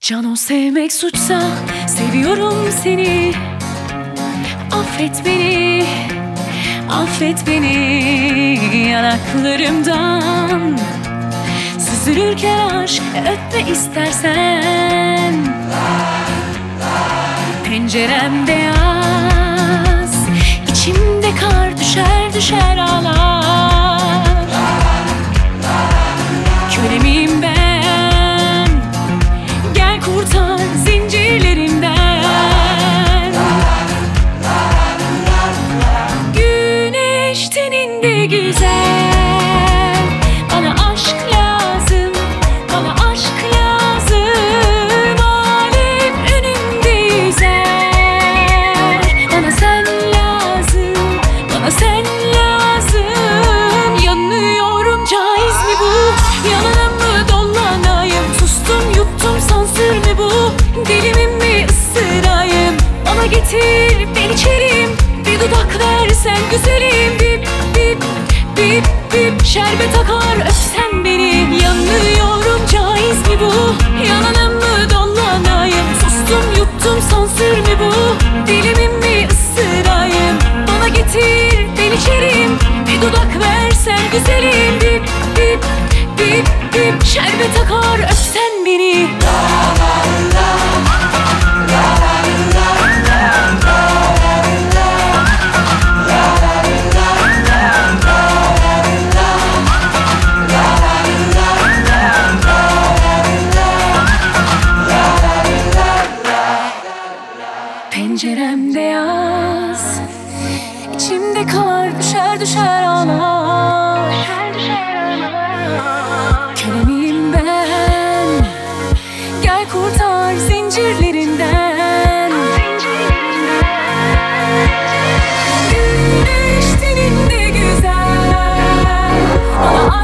Cano sevmek suçsa seviyorum seni. Affet beni, affet beni yanaklarımdan. Süzülürken aşk öpme istersen. Penceremde yaz, içimde kar düşer düşer ağlar. Kölemiyim ben, gel kurtar zincirlerimden. Güneş teninde güzel, bana aşk lazım, bana aşk lazım. Alem önümde yüzer, bana sen lazım, bana sen lazım. Yanıyorum, caiz mi bu? Yalanım mı dolanayım? Sustum yuttum, sansür mü bu? Dilimim mi ısırayım? Bana getir ben içerim, bir dudak versen güzelim. Bip bip bip bip şerbet akar öpsen beni. Yanıyorum, caiz mi bu? Yalanım mı dolanayım? Sustum yuttum, sansür mü bu? Dilimim mi ısırayım? Bana getir ben içerim, bir dudak versen güzelim. Bip bip bip bip şerbet akar öpsen beni. Penceremde yaz, içimde kar düşer düşer ağlar. Kölemiyim ben, gel kurtar zincirlerinden. Güneş teninde güzel, bana